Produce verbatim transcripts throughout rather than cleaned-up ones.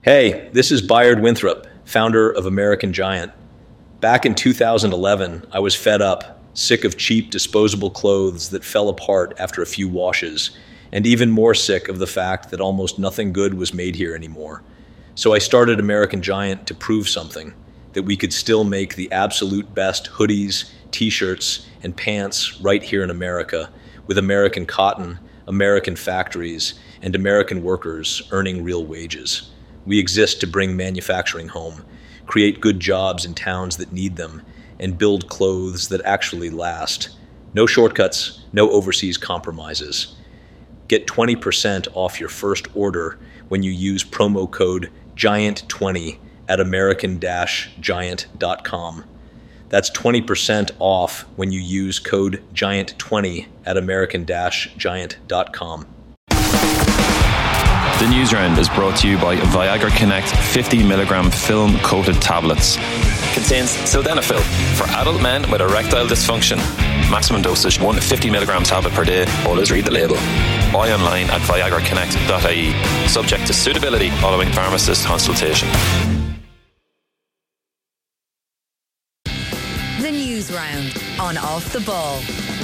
Hey, this is Bayard Winthrop, founder of American Giant. Back in two thousand eleven, I was fed up, sick of cheap disposable clothes that fell apart after a few washes, and even more sick of the fact that almost nothing good was made here anymore. So I started American Giant to prove something, that we could still make the absolute best hoodies, t-shirts, and pants right here in America, with American cotton, American factories, and American workers earning real wages. We exist to bring manufacturing home, create good jobs in towns that need them, and build clothes that actually last. No shortcuts, no overseas compromises. Get twenty percent off your first order when you use promo code giant twenty at american giant dot com. That's twenty percent off when you use code giant twenty at american giant dot com. The News Round is brought to you by Viagra Connect fifty milligram film coated tablets. Contains sildenafil for adult men with erectile dysfunction. Maximum dosage one fifty milligram tablet per day. Always read the label. Buy online at viagra connect dot I E. Subject to suitability following pharmacist consultation. The News Round on Off the Ball.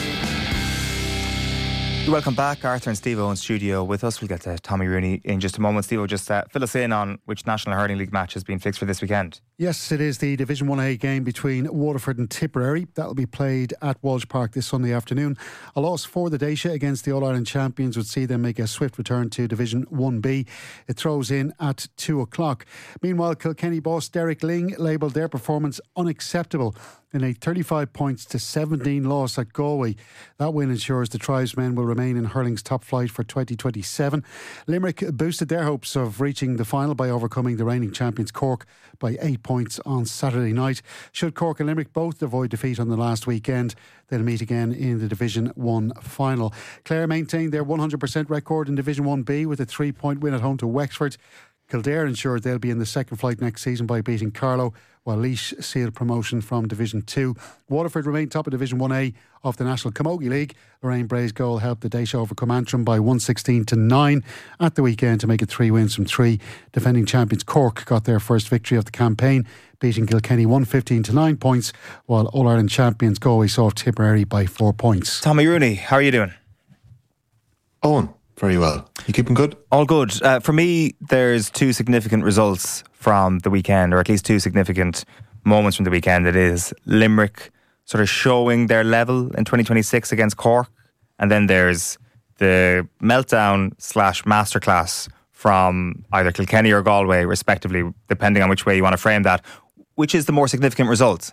Welcome back. Arthur and Steve-O in studio with us. We'll get to Tommy Rooney in just a moment. Steve-O, just uh, fill us in on which National Hurling League match has been fixed for this weekend. Yes, it is the Division one A game between Waterford and Tipperary. That will be played at Walsh Park this Sunday afternoon. A loss for the Dacia against the All-Ireland champions would see them make a swift return to Division one B. It throws in at two o'clock. Meanwhile, Kilkenny boss Derek Ling labelled their performance unacceptable in a thirty-five points to seventeen loss at Galway. That win ensures the tribesmen will remain in hurling's top flight for twenty twenty-seven. Limerick boosted their hopes of reaching the final by overcoming the reigning champions Cork by eight points on Saturday night. Should Cork and Limerick both avoid defeat on the last weekend, they'll meet again in the Division one final. Clare maintained their one hundred percent record in Division one B with a three-point win at home to Wexford. Kildare ensured they'll be in the second flight next season by beating Carlow, while Laois sealed promotion from Division two. Waterford remained top of Division one A of the National Camogie League. Lorraine Bray's goal helped the Dacia overcome Antrim by one sixteen to nine at the weekend to make it three wins from three. Defending champions Cork got their first victory of the campaign, beating Kilkenny one fifteen to nine points, while All-Ireland champions Galway saw Tipperary by four points. Tommy Rooney, how are you doing? Owen, very well. You keeping good? All good. Uh, for me, there's two significant results from the weekend, or at least two significant moments from the weekend. It is Limerick sort of showing their level in twenty twenty-six against Cork, and then there's the meltdown slash masterclass from either Kilkenny or Galway, respectively, depending on which way you want to frame that. Which is the more significant result?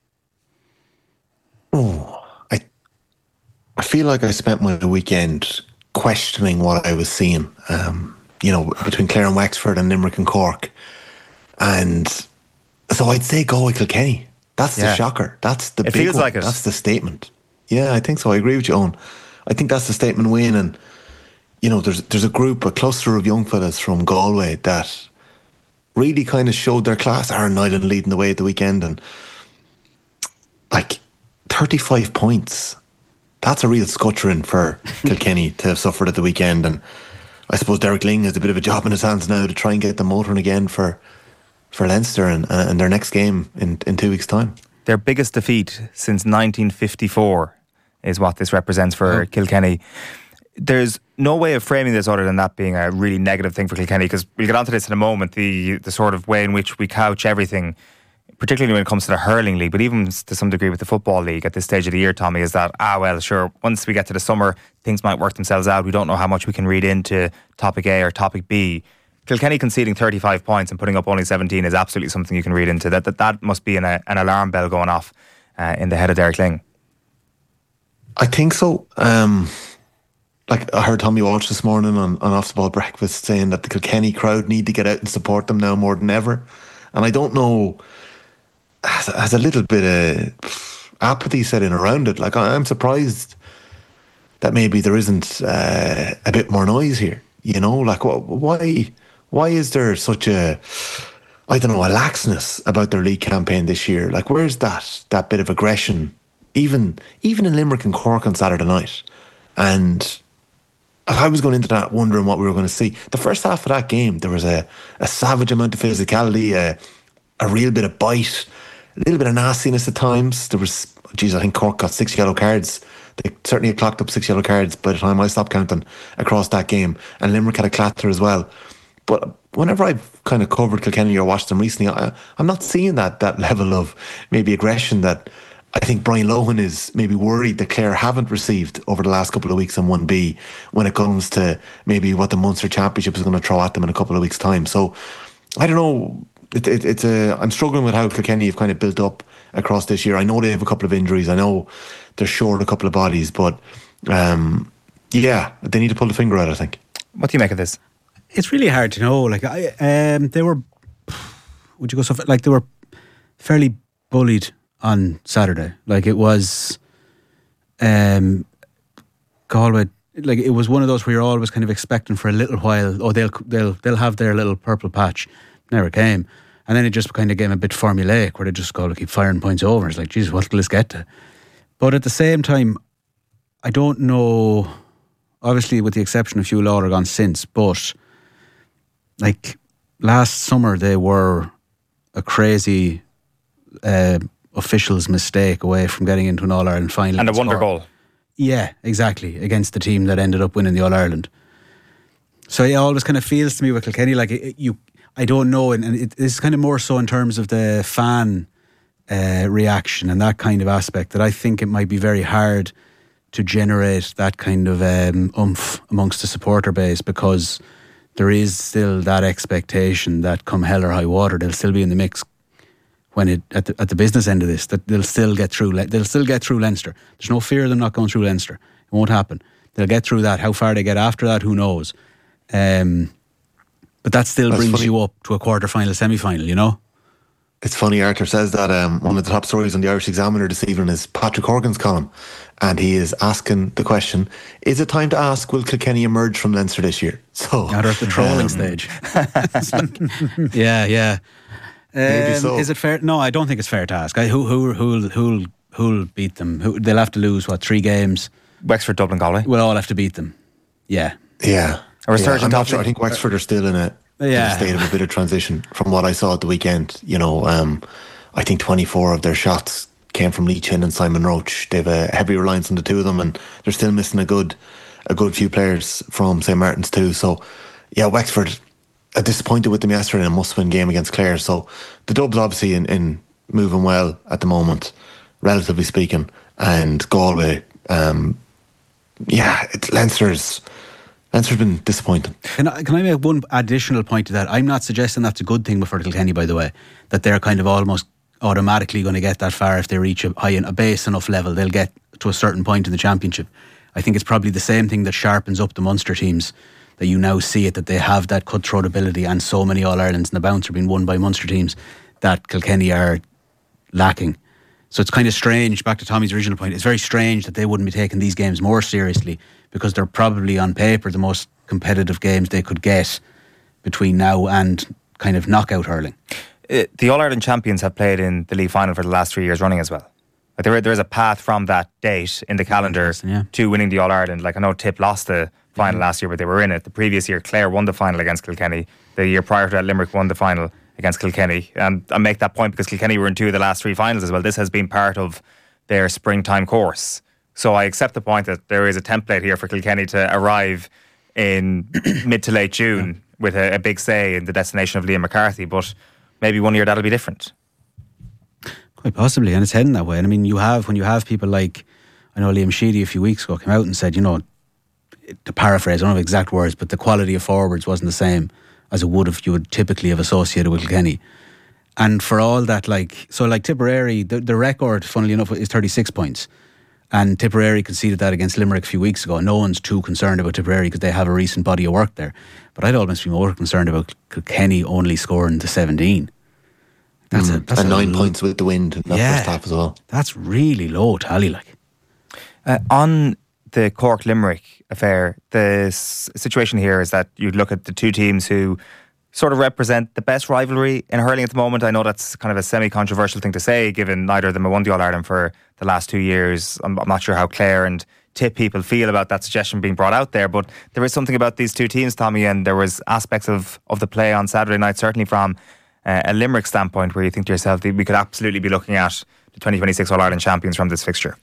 Oh, I, I feel like I spent my weekend questioning what I was seeing, um, you know, between Clare and Wexford and Limerick and Cork. And so I'd say Galway Kilkenny. That's yeah. the shocker. That's the it big feels one. like it. That's the statement. Yeah, I think so. I agree with you, Owen. I think that's the statement win. And, you know, there's there's a group, a cluster of young fellas from Galway that really kind of showed their class. Aaron Nyland leading the way at the weekend. And, like, thirty-five points. That's a real scuttering for Kilkenny to have suffered at the weekend. And I suppose Derek Ling has a bit of a job in his hands now to try and get them motoring again for for Leinster and, and their next game in, in two weeks' time. Their biggest defeat since nineteen fifty-four is what this represents for oh. Kilkenny. There's no way of framing this other than that being a really negative thing for Kilkenny, because we'll get onto this in a moment, the the sort of way in which we couch everything, particularly when it comes to the hurling league, but even to some degree with the football league at this stage of the year, Tommy, is that, ah, well, sure, once we get to the summer, things might work themselves out. We don't know how much we can read into topic A or topic B. Kilkenny conceding thirty-five points and putting up only seventeen is absolutely something you can read into. That that, that must be an, a, an alarm bell going off uh, in the head of Derek Ling. I think so. Um, like I heard Tommy Walsh this morning on, on Off the Ball Breakfast saying that the Kilkenny crowd need to get out and support them now more than ever. And I don't know, has, has a little bit of apathy set in around it. Like I'm surprised that maybe there isn't uh, a bit more noise here. You know, like why why is there such a, I don't know, a laxness about their league campaign this year? Like where's that that bit of aggression? Even even in Limerick and Cork on Saturday night. And I was going into that wondering what we were going to see. The first half of that game, there was a, a savage amount of physicality, a, a real bit of bite, a little bit of nastiness at times. There was, geez, I think Cork got six yellow cards. They certainly had clocked up six yellow cards by the time I stopped counting across that game. And Limerick had a clatter as well. But whenever I've kind of covered Kilkenny or watched them recently, I, I'm not seeing that that level of maybe aggression that I think Brian Lohan is maybe worried that Clare haven't received over the last couple of weeks in one B when it comes to maybe what the Munster Championship is going to throw at them in a couple of weeks' time. So I don't know. It, it, it's a. I'm struggling with how Kilkenny have kind of built up across this year. I know they have a couple of injuries. I know they're short a couple of bodies, but um, yeah, they need to pull the finger out, I think. What do you make of this? It's really hard to know. Like I, um, they were. Would you go so far? Like they were fairly bullied on Saturday. Like it was um, Galway, like it was one of those where you're always kind of expecting for a little while, oh they'll they'll they'll have their little purple patch. Never came. And then it just kind of became a bit formulaic where they just go to keep firing points over. It's like, Jesus, what will this get to? But at the same time, I don't know, obviously with the exception of Hugh Lawler gone since, but like last summer they were a crazy uh, official's mistake away from getting into an All-Ireland final. And a wonder goal. Yeah, exactly, against the team that ended up winning the All-Ireland. So it always kind of feels to me with Kilkenny like it, you, I don't know, and, and it, it's kind of more so in terms of the fan uh, reaction and that kind of aspect that I think it might be very hard to generate that kind of um, oomph amongst the supporter base, because there is still that expectation that come hell or high water they'll still be in the mix when it at the, at the business end of this, that they'll still get through they'll still get through Leinster. There's no fear of them not going through Leinster. It won't happen. They'll get through that. How far they get after that, who knows? Um, but that still That's brings funny. you up to a quarter-final, semi-final, you know? It's funny, Arthur says that um, one of the top stories on the Irish Examiner this evening is Patrick Horgan's column, and he is asking the question, is it time to ask, will Kilkenny emerge from Leinster this year? So Now they're at the trolling um, stage. It's like, yeah, yeah. Maybe Um, so. Is it fair? No, I don't think it's fair to ask. I, who, who, who'll, who'll, who'll beat them? Who, they'll have to lose, what, three games? Wexford, Dublin, Galway. We'll all have to beat them. Yeah. Yeah. A resurgent yeah, I'm not top sure. I league. think Wexford are still in a, in Yeah. a state of a bit of transition from what I saw at the weekend. You know, um, I think twenty-four of their shots came from Lee Chin and Simon Roach. They've a heavy reliance on the two of them, and they're still missing a good a good few players from Saint Martin's too. So, yeah, Wexford are disappointed with them yesterday in a must-win game against Clare. So the Dubs obviously in, in moving well at the moment, relatively speaking, and Galway, um, yeah, it's Leinster's Leinster's been disappointing. Can I, can I make one additional point to that? I'm not suggesting that's a good thing for Kilkenny, by the way, that they're kind of almost automatically going to get that far if they reach a high a base enough level. They'll get to a certain point in the championship. I think it's probably the same thing that sharpens up the Munster teams, that you now see it, that they have that cutthroat ability, and so many All-Irelands in the bounce are being won by Munster teams that Kilkenny are lacking. So it's kind of strange, back to Tommy's original point, it's very strange that they wouldn't be taking these games more seriously, because they're probably on paper the most competitive games they could get between now and kind of knockout hurling. Uh, the All-Ireland champions have played in the league final for the last three years running as well. Like there, there is a path from that date in the calendar Yeah. to winning the All-Ireland. Like I know Tip lost the final last year, but they were in it. The previous year, Clare won the final against Kilkenny. The year prior to that, Limerick won the final against Kilkenny. And I make that point because Kilkenny were in two of the last three finals as well. This has been part of their springtime course. So I accept the point that there is a template here for Kilkenny to arrive in mid to late June yeah. with a, a big say in the destination of Liam McCarthy. But maybe one year that'll be different. Quite possibly, and it's heading that way. And I mean, you have, when you have people like, I know Liam Sheedy a few weeks ago came out and said, you know, to paraphrase, I don't have exact words, but the quality of forwards wasn't the same as it would if you would typically have associated with Kilkenny. And for all that, like, so like Tipperary, the, the record, funnily enough, is thirty-six points. And Tipperary conceded that against Limerick a few weeks ago. No one's too concerned about Tipperary because they have a recent body of work there. But I'd almost be more concerned about Kilkenny only scoring to seventeen. That's mm. a, that's and a nine lo- points with the wind in that yeah, first half as well. That's really low tally, like. Uh, on the Cork-Limerick affair, the s- situation here is that you look at the two teams who sort of represent the best rivalry in hurling at the moment. I know that's kind of a semi-controversial thing to say, given neither of them have won the All-Ireland for the last two years. I'm, I'm not sure how Clare and tip people feel about that suggestion being brought out there. But there is something about these two teams, Tommy, and there was aspects of, of the play on Saturday night, certainly from uh, a Limerick standpoint, where you think to yourself, we could absolutely be looking at the twenty twenty-six All-Ireland champions from this fixture.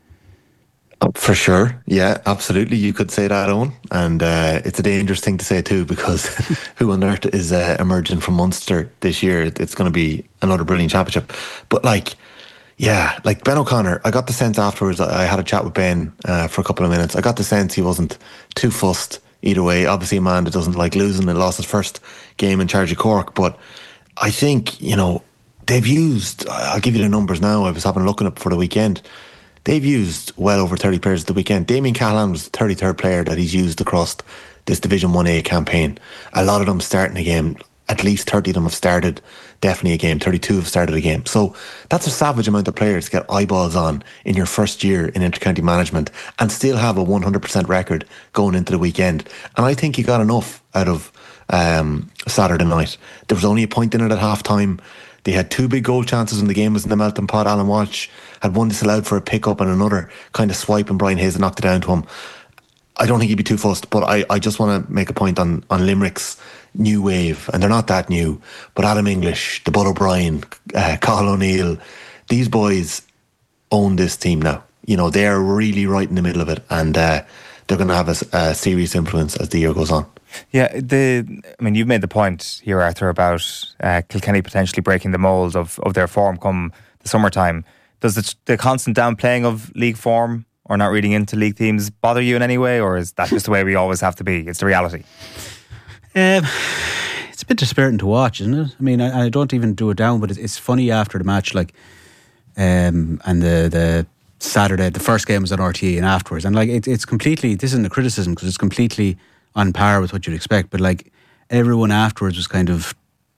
Oh, for sure, yeah, absolutely. You could say that, Owen, and uh, it's a dangerous thing to say too, because who on earth is uh, emerging from Munster this year? It's going to be another brilliant championship. But like, yeah, like Ben O'Connor, I got the sense afterwards, I had a chat with Ben uh, for a couple of minutes, I got the sense he wasn't too fussed either way. Obviously a man that doesn't like losing and lost his first game in charge of Cork, but I think, you know, they've used, I'll give you the numbers now, I was having a look at it for the weekend, they've used well over thirty players at the weekend. Damien Callahan was the thirty-third player that he's used across this Division one A campaign. A lot of them starting a game, at least thirty of them have started definitely a game, thirty-two have started a game. So that's a savage amount of players to get eyeballs on in your first year in inter-county management and still have a one hundred percent record going into the weekend. And I think he got enough out of um, Saturday night. There was only a point in it at half time. They had two big goal chances when the game was in the melting pot. Alan Walsh had one disallowed for a pick-up and another kind of swipe, and Brian Hayes knocked it down to him. I don't think he'd be too fussed, but I, I just want to make a point on, on Limerick's new wave, and they're not that new, but Adam English, the Bud O'Brien, uh, Cathal O'Neill, these boys own this team now. You know, they're really right in the middle of it, and uh, they're going to have a, a serious influence as the year goes on. Yeah, the I mean, you've made the point here, Arthur, about uh, Kilkenny potentially breaking the mould of, of their form come the summertime. Does the, the constant downplaying of league form or not reading into league teams bother you in any way, or is that just the way we always have to be? It's the reality. Um, it's a bit dispiriting to watch, isn't it? I mean, I, I don't even do it down, but it's, it's funny after the match, like, um, and the the Saturday, the first game was on R T E, and afterwards, and like it, it's completely. This isn't a criticism because it's completely on par with what you'd expect, but like everyone afterwards was kind of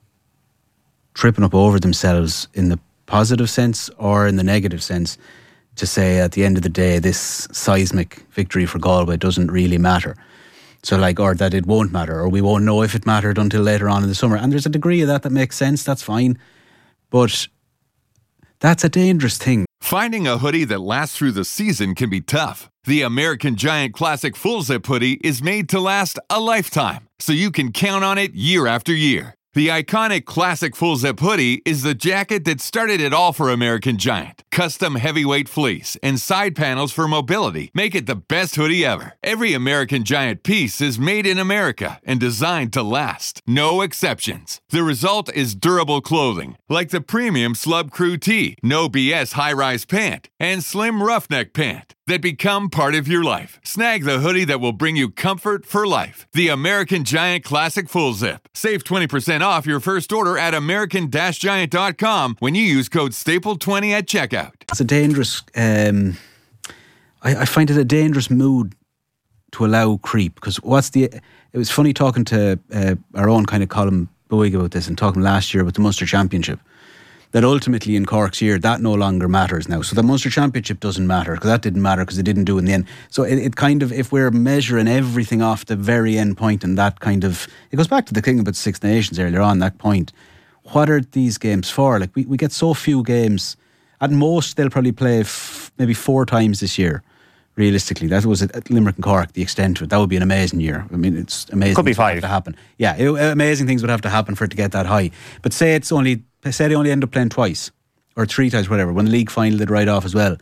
tripping up over themselves in the positive sense or in the negative sense to say at the end of the day this seismic victory for Galway doesn't really matter. So like, or that it won't matter, or we won't know if it mattered until later on in the summer. And there's a degree of that that makes sense, that's fine. But that's a dangerous thing. Finding a hoodie that lasts through the season can be tough. The American Giant Classic Full Zip hoodie is made to last a lifetime, so you can count on it year after year. The iconic Classic Full Zip hoodie is the jacket that started it all for American Giant. Custom heavyweight fleece and side panels for mobility make it the best hoodie ever. Every American Giant piece is made in America and designed to last. No exceptions. The result is durable clothing, like the premium Slub Crew Tee, No B S high-rise pant, and slim roughneck pant that become part of your life. Snag the hoodie that will bring you comfort for life. The American Giant Classic Full Zip. Save twenty percent off your first order at american giant dot com when you use code staple twenty at checkout. It's a dangerous, um, I, I find it a dangerous mood to allow creep, because what's the, it was funny talking to uh, our own kind of Colin Boyd about this and talking last year with the Munster Championship, that ultimately in Cork's year that no longer matters now. So the Munster Championship doesn't matter because that didn't matter because it didn't do in the end. So it, it kind of, if we're measuring everything off the very end point, and that kind of, it goes back to the thing about Six Nations earlier on, that point. What are these games for? Like we, we get so few games. At most they'll probably play f- maybe four times this year. Realistically, that was at Limerick and Cork, the extent of it. That would be an amazing year. I mean, it's amazing. Could be things would five. have to happen. Yeah, it, amazing things would have to happen for it to get that high. But say it's only, say they only end up playing twice or three times, whatever. When the league final did right off as well.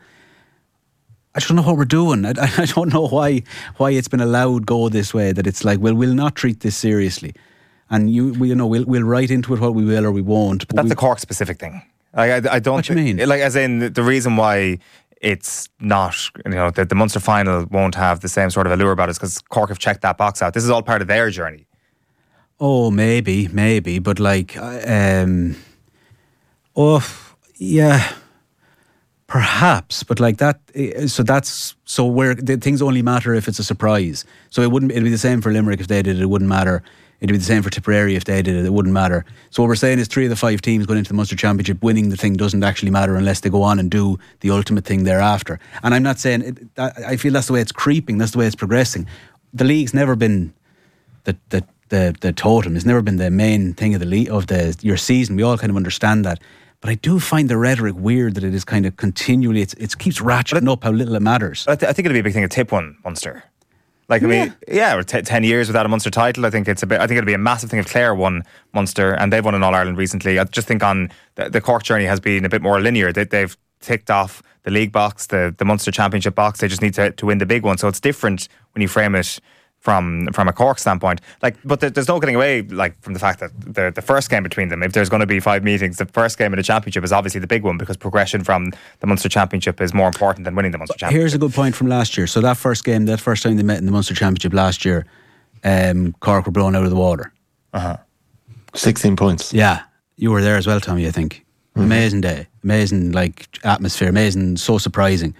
I just don't know what we're doing. I, I don't know why why it's been allowed go this way. That it's like, well, we'll not treat this seriously, and you, we, you know, we'll we'll write into it what we will or we won't. But that's we, a Cork specific thing. Like, I, I don't. What do you mean? Like, as in the reason why it's not, you know, the, the Munster final won't have the same sort of allure about it because Cork have checked that box out. This is all part of their journey. Oh, maybe, maybe, but like, um, oh, yeah, perhaps, but like that. So that's so where the things only matter if it's a surprise. So it wouldn't. It'd be the same for Limerick if they did it. It wouldn't matter. It'd be the same for Tipperary if they did it. It wouldn't matter. So what we're saying is three of the five teams going into the Munster Championship winning the thing doesn't actually matter unless they go on and do the ultimate thing thereafter. And I'm not saying it, I feel that's the way it's creeping. That's the way it's progressing. The league's never been the the the, the totem. It's never been the main thing of the league of the your season. We all kind of understand that. But I do find the rhetoric weird that it is kind of continually, it's, it keeps ratcheting up how little it matters. I, th- I think it'll be a big thing. A tip one Munster. Like, I mean, yeah, yeah t- ten years without a Munster title. I think it's a bit. I think it'll be a massive thing if Clare won Munster, and they've won an All Ireland recently. I just think on the, the Cork journey has been a bit more linear. They, they've ticked off the league box, the the Munster Championship box. They just need to, to win the big one. So it's different when you frame it from from a Cork standpoint. Like, but there, there's no getting away like from the fact that the the first game between them, if there's going to be five meetings, the first game of the championship is obviously the big one, because progression from the Munster Championship is more important than winning the Munster Championship. Here's a good point from last year. So that first game, that first time they met in the Munster Championship last year, um, Cork were blown out of the water. Uh-huh. sixteen points. Yeah, you were there as well, Tommy, I think. Mm-hmm. Amazing day, amazing like atmosphere, amazing, so surprising.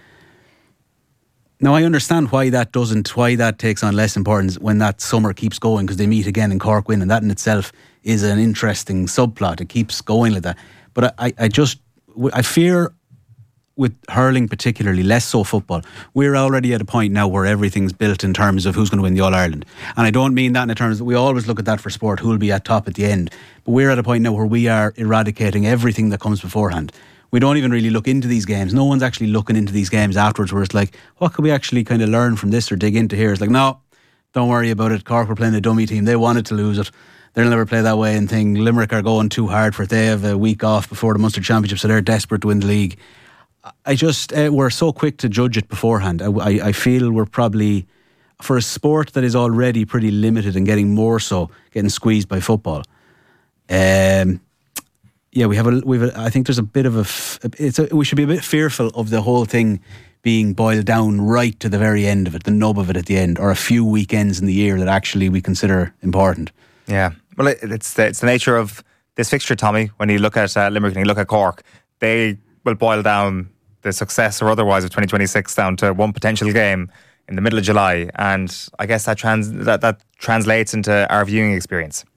Now I understand why that doesn't, why that takes on less importance when that summer keeps going, because they meet again in Cork win, and that in itself is an interesting subplot. It keeps going like that. But I, I just, I fear with hurling particularly, less so football, we're already at a point now where everything's built in terms of who's going to win the All-Ireland. And I don't mean that in terms that we always look at that for sport, who'll be at top at the end. But we're at a point now where we are eradicating everything that comes beforehand. We don't even really look into these games. No one's actually looking into these games afterwards, where it's like, what could we actually kind of learn from this or dig into here? It's like, no, don't worry about it. Cork were playing a dummy team. They wanted to lose it. They'll never play that way and thing. Limerick are going too hard for it. They have a week off before the Munster Championship, so they're desperate to win the league. I just, uh, we're so quick to judge it beforehand. I, I, I feel we're probably, for a sport that is already pretty limited and getting more so, getting squeezed by football. Um... Yeah, we have a. We've. A, I think there's a bit of a. It's. A, we should be a bit fearful of the whole thing being boiled down right to the very end of it, the nub of it at the end, or a few weekends in the year that actually we consider important. Yeah, well, it, it's the, it's the nature of this fixture, Tommy. When you look at uh, Limerick and you look at Cork, they will boil down the success or otherwise of twenty twenty-six down to one potential game in the middle of July, and I guess that trans that, that translates into our viewing experience.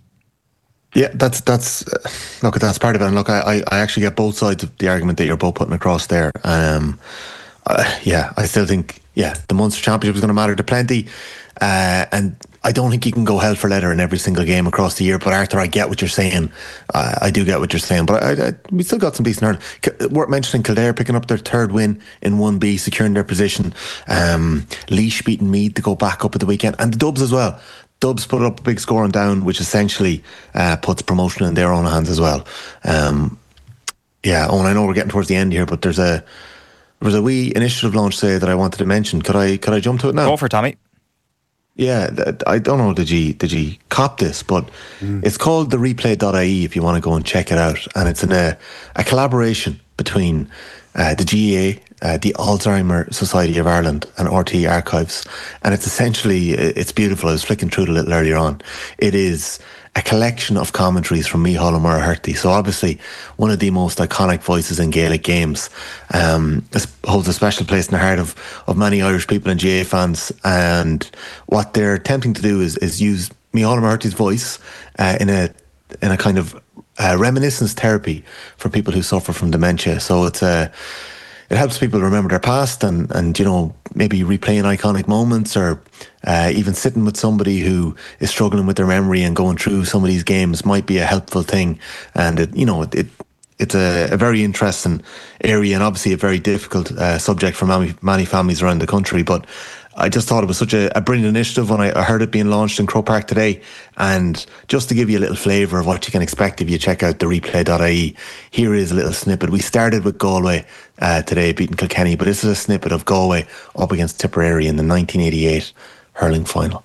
Yeah, that's that's uh, look, that's part of it. And look, I, I actually get both sides of the argument that you're both putting across there. Um, uh, yeah, I still think yeah, the Munster Championship is going to matter to plenty, uh, and I don't think you can go hell for leather in every single game across the year. But Arthur, I get what you're saying. Uh, I do get what you're saying. But I, I, we still got some decent hurling. Worth mentioning Kildare picking up their third win in one B, securing their position. Um, Laois beating Meath to go back up at the weekend, and the Dubs as well. Dubs put up a big score on Down, which essentially uh, puts promotion in their own hands as well. Um, yeah, oh, and I know we're getting towards the end here, but there's a there was a wee initiative launch today that I wanted to mention. Could I could I jump to it now? Go for it, Tommy. Yeah, I don't know, did you did you cop this, but mm. it's called the replay dot I E if you want to go and check it out. And it's in a, a collaboration between uh, the G A A, uh, the Alzheimer Society of Ireland, and R T É Archives. And it's essentially, it's beautiful. I was flicking through it a little earlier on. It is a collection of commentaries from Micheál O'Mara-Hirty. So obviously one of the most iconic voices in Gaelic games. Um, holds a special place in the heart of, of many Irish people and G A A fans. And what they're attempting to do is, is use Micheál O'Mara-Hirty's voice uh, in a in a kind of uh, reminiscence therapy for people who suffer from dementia. So it's a it helps people remember their past and, and you know, maybe replaying iconic moments, or uh, even sitting with somebody who is struggling with their memory and going through some of these games might be a helpful thing. And, it, you know, it, it it's a, a very interesting area, and obviously a very difficult uh, subject for many, many families around the country. But I just thought it was such a, a brilliant initiative when I, I heard it being launched in Croke Park today. And just to give you a little flavour of what you can expect if you check out the replay dot I E, here is a little snippet. We started with Galway uh, today, beating Kilkenny, but this is a snippet of Galway up against Tipperary in the nineteen eighty-eight hurling final.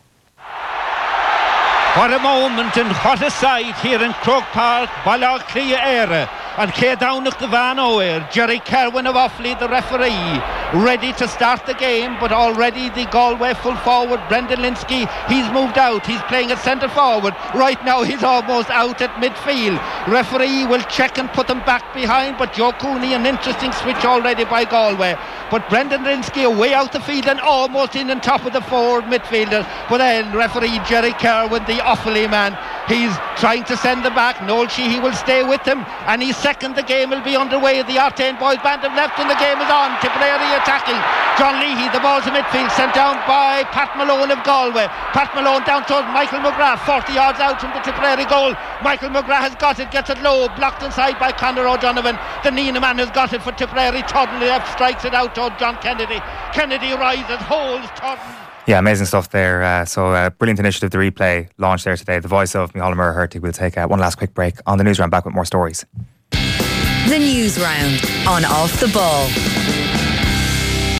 What a moment and what a sight here in Croke Park, Ballaclia Era. And K Downach the Van Ower, Jerry Kerwin of Offaly, the referee, ready to start the game, but already the Galway full forward, Brendan Linsky, he's moved out, he's playing at centre forward. Right now he's almost out at midfield. Referee will check and put them back behind, but Joe Cooney, an interesting switch already by Galway. But Brendan Linsky away out the field and almost in on top of the forward midfielders. But then referee Jerry Kerwin, the Offaly man, He's trying to send them back. Noel Sheehy will stay with him, and he's second. The game will be underway. The Artane boys band have left and the game is on. Tipperary attacking. John Leahy, the ball's in midfield, sent down by Pat Malone of Galway. Pat Malone down towards Michael McGrath, forty yards out from the Tipperary goal. Michael McGrath has got it, gets it low, blocked inside by Conor O'Donovan. The Nina man has got it for Tipperary. Tudden left, strikes it out to John Kennedy. Kennedy rises, holds Tudden. Yeah, amazing stuff there. Uh, so, uh, brilliant initiative, the replay launched there today. The voice of Micheál Murray-Hertig. We'll take uh, one last quick break on the news round. Back with more stories. The news round on Off the Ball.